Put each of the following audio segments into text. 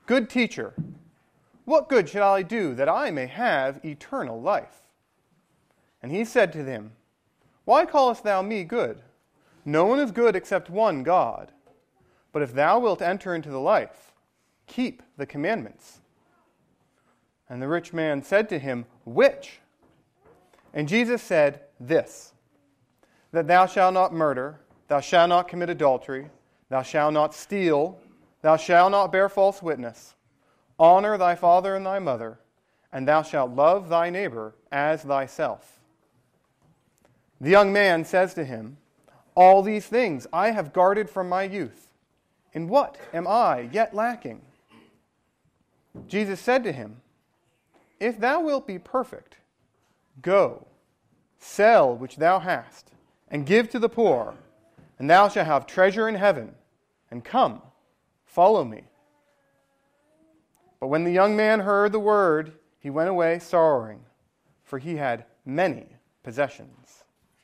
"Good teacher, what good shall I do that I may have eternal life?" And he said to him, "Why callest thou me good? No one is good except one, God. But if thou wilt enter into the life, keep the commandments." And the rich man said to him, "Which?" And Jesus said, "This, that thou shalt not murder, thou shalt not commit adultery, thou shalt not steal, thou shalt not bear false witness, honor thy father and thy mother, and thou shalt love thy neighbor as thyself." The young man says to him, "All these things I have guarded from my youth. In what am I yet lacking?" Jesus said to him, "If thou wilt be perfect, go, sell which thou hast, and give to the poor, and thou shalt have treasure in heaven, and come, follow me." But when the young man heard the word, he went away sorrowing, for he had many possessions.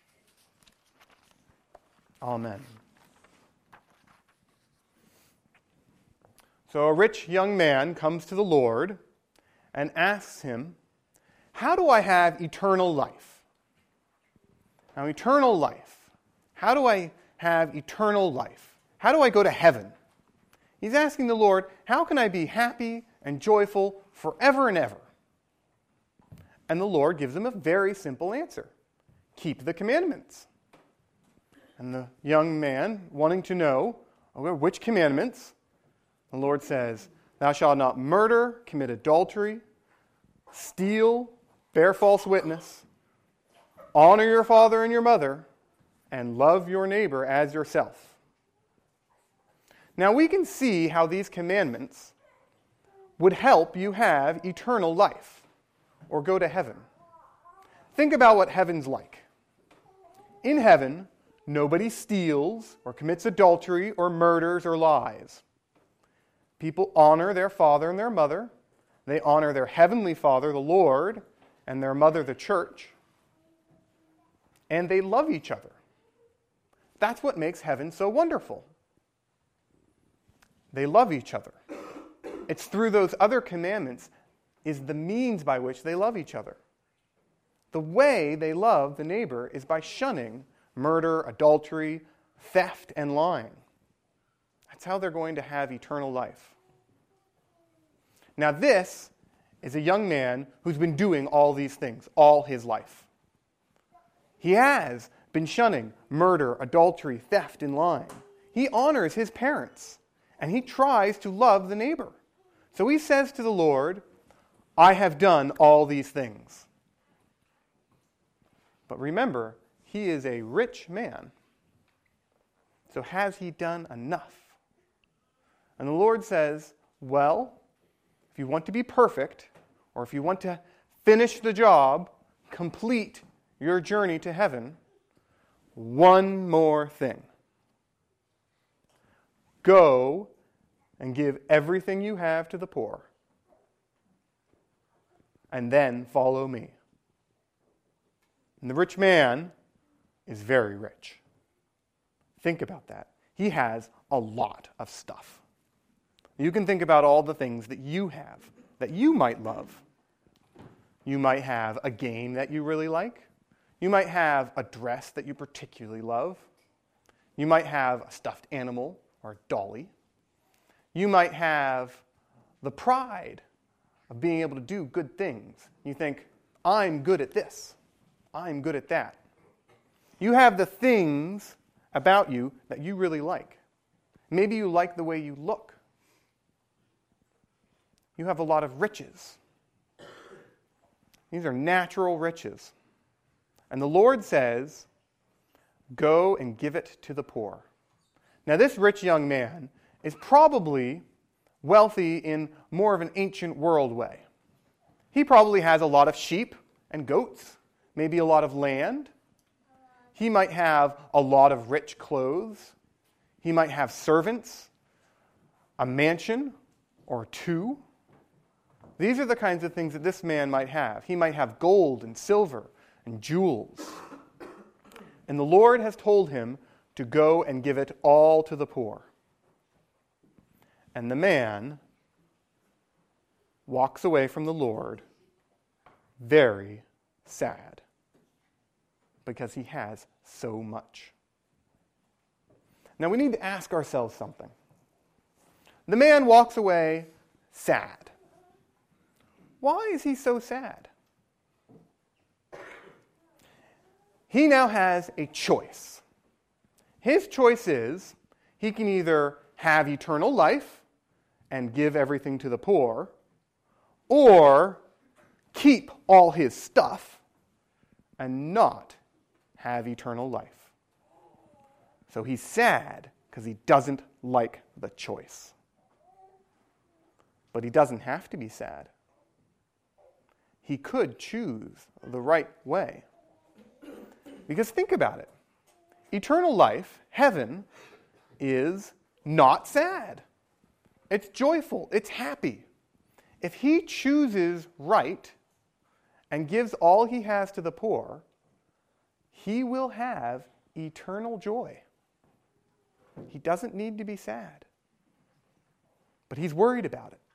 Amen. So a rich young man comes to the Lord and asks him, "How do I have eternal life?" Now, eternal life. How do I have eternal life? How do I go to heaven? He's asking the Lord, how can I be happy and joyful forever and ever? And the Lord gives him a very simple answer. Keep the commandments. And the young man, wanting to know, which commandments? The Lord says, "Thou shalt not murder, commit adultery, steal, bear false witness, honor your father and your mother, and love your neighbor as yourself." Now we can see how these commandments would help you have eternal life or go to heaven. Think about what heaven's like. In heaven, nobody steals or commits adultery or murders or lies. People honor their father and their mother. They honor their heavenly Father, the Lord, and their mother, the church. And they love each other. That's what makes heaven so wonderful. They love each other. It's through those other commandments is the means by which they love each other. The way they love the neighbor is by shunning murder, adultery, theft, and lying. That's how they're going to have eternal life. Now this is a young man who's been doing all these things all his life. He has been shunning murder, adultery, theft, and lying. He honors his parents, and he tries to love the neighbor. So he says to the Lord, "I have done all these things." But remember, he is a rich man. So has he done enough? And the Lord says, well, if you want to be perfect, or if you want to finish the job, complete your journey to heaven, one more thing. Go and give everything you have to the poor, and then follow me. And the rich man is very rich. Think about that. He has a lot of stuff. You can think about all the things that you have, that you might love. You might have a game that you really like. You might have a dress that you particularly love. You might have a stuffed animal or a dolly. You might have the pride of being able to do good things. You think, I'm good at this. I'm good at that. You have the things about you that you really like. Maybe you like the way you look. You have a lot of riches. These are natural riches. And the Lord says, go and give it to the poor. Now this rich young man is probably wealthy in more of an ancient world way. He probably has a lot of sheep and goats, maybe a lot of land. He might have a lot of rich clothes. He might have servants, a mansion or two. These are the kinds of things that this man might have. He might have gold and silver and jewels. And the Lord has told him to go and give it all to the poor. And the man walks away from the Lord very sad because he has so much. Now we need to ask ourselves something. The man walks away sad. Why is he so sad? He now has a choice. His choice is he can either have eternal life and give everything to the poor, or keep all his stuff and not have eternal life. So he's sad because he doesn't like the choice. But he doesn't have to be sad. He could choose the right way. Because think about it. Eternal life, heaven, is not sad. It's joyful. It's happy. If he chooses right and gives all he has to the poor, he will have eternal joy. He doesn't need to be sad. But he's worried about it.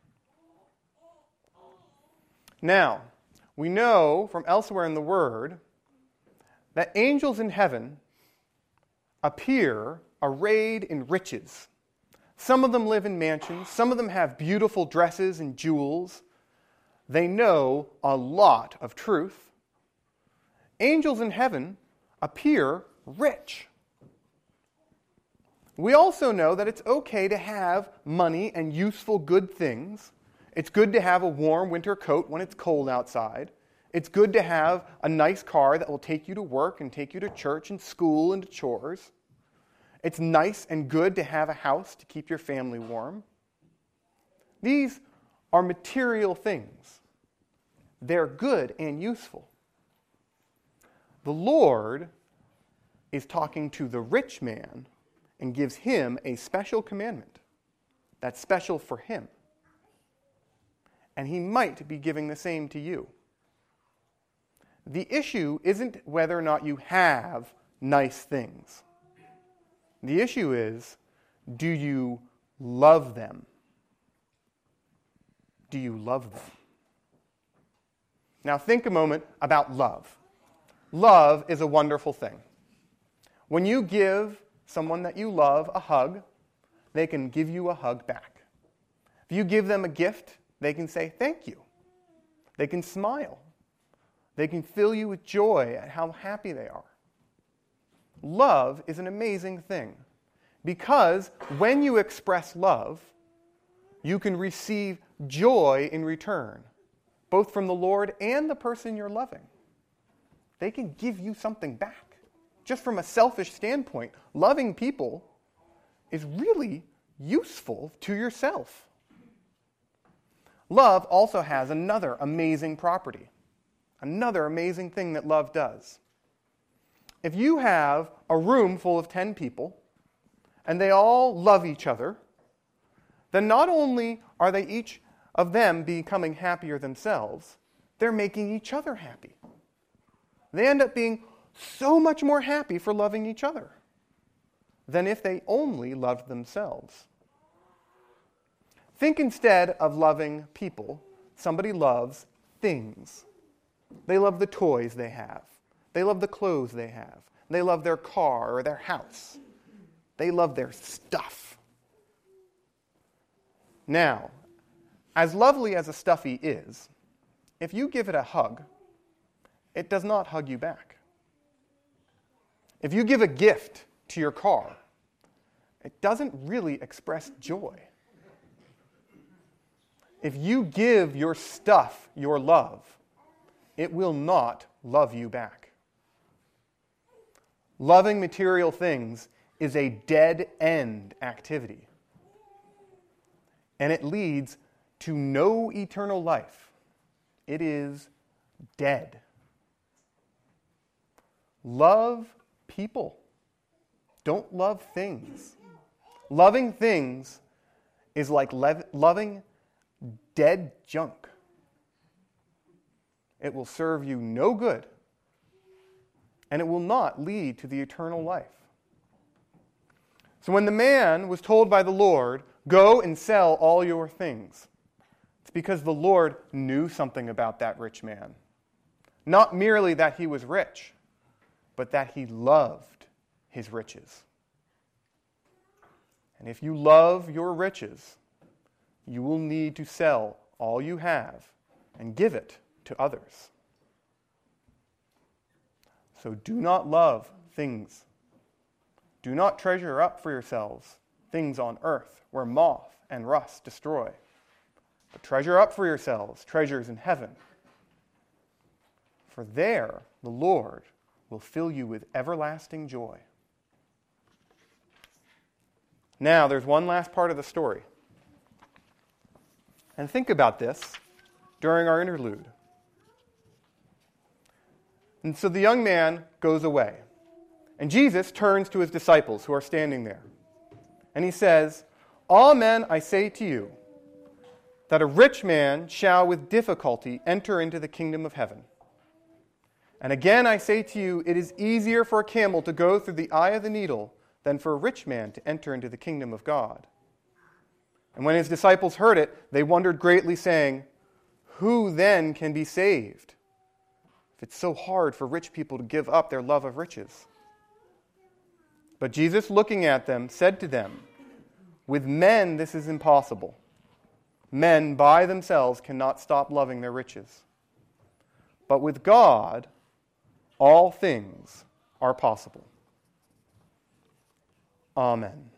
Now, we know from elsewhere in the Word that angels in heaven appear arrayed in riches. Some of them live in mansions. Some of them have beautiful dresses and jewels. They know a lot of truth. Angels in heaven appear rich. We also know that it's okay to have money and useful good things. It's good to have a warm winter coat when it's cold outside. It's good to have a nice car that will take you to work and take you to church and school and to chores. It's nice and good to have a house to keep your family warm. These are material things. They're good and useful. The Lord is talking to the rich man and gives him a special commandment that's special for him. And he might be giving the same to you. The issue isn't whether or not you have nice things. The issue is, do you love them? Do you love them? Now think a moment about love. Love is a wonderful thing. When you give someone that you love a hug, they can give you a hug back. If you give them a gift, they can say thank you. They can smile. They can fill you with joy at how happy they are. Love is an amazing thing because when you express love, you can receive joy in return, both from the Lord and the person you're loving. They can give you something back. Just from a selfish standpoint, loving people is really useful to yourself. Love also has another amazing property, another amazing thing that love does. If you have a room full of 10 people, and they all love each other, then not only are they each of them becoming happier themselves, they're making each other happy. They end up being so much more happy for loving each other than if they only loved themselves. Think instead of loving people, somebody loves things. They love the toys they have. They love the clothes they have. They love their car or their house. They love their stuff. Now, as lovely as a stuffy is, if you give it a hug, it does not hug you back. If you give a gift to your car, it doesn't really express joy. If you give your stuff your love, it will not love you back. Loving material things is a dead-end activity, and it leads to no eternal life. It is dead. Love people. Don't love things. Loving things is like loving dead junk. It will serve you no good, and it will not lead to the eternal life. So when the man was told by the Lord, "Go and sell all your things," it's because the Lord knew something about that rich man. Not merely that he was rich, but that he loved his riches. And if you love your riches, you will need to sell all you have and give it to others. So do not love things. Do not treasure up for yourselves things on earth where moth and rust destroy. But treasure up for yourselves treasures in heaven. For there the Lord will fill you with everlasting joy. Now, there's one last part of the story. And think about this during our interlude. And so the young man goes away. And Jesus turns to his disciples who are standing there. And he says, "Amen, I say to you, that a rich man shall with difficulty enter into the kingdom of heaven. And again I say to you, it is easier for a camel to go through the eye of the needle than for a rich man to enter into the kingdom of God." And when his disciples heard it, they wondered greatly, saying, "Who then can be saved? If it's so hard for rich people to give up their love of riches." But Jesus, looking at them, said to them, "With men this is impossible. Men by themselves cannot stop loving their riches. But with God, all things are possible." Amen.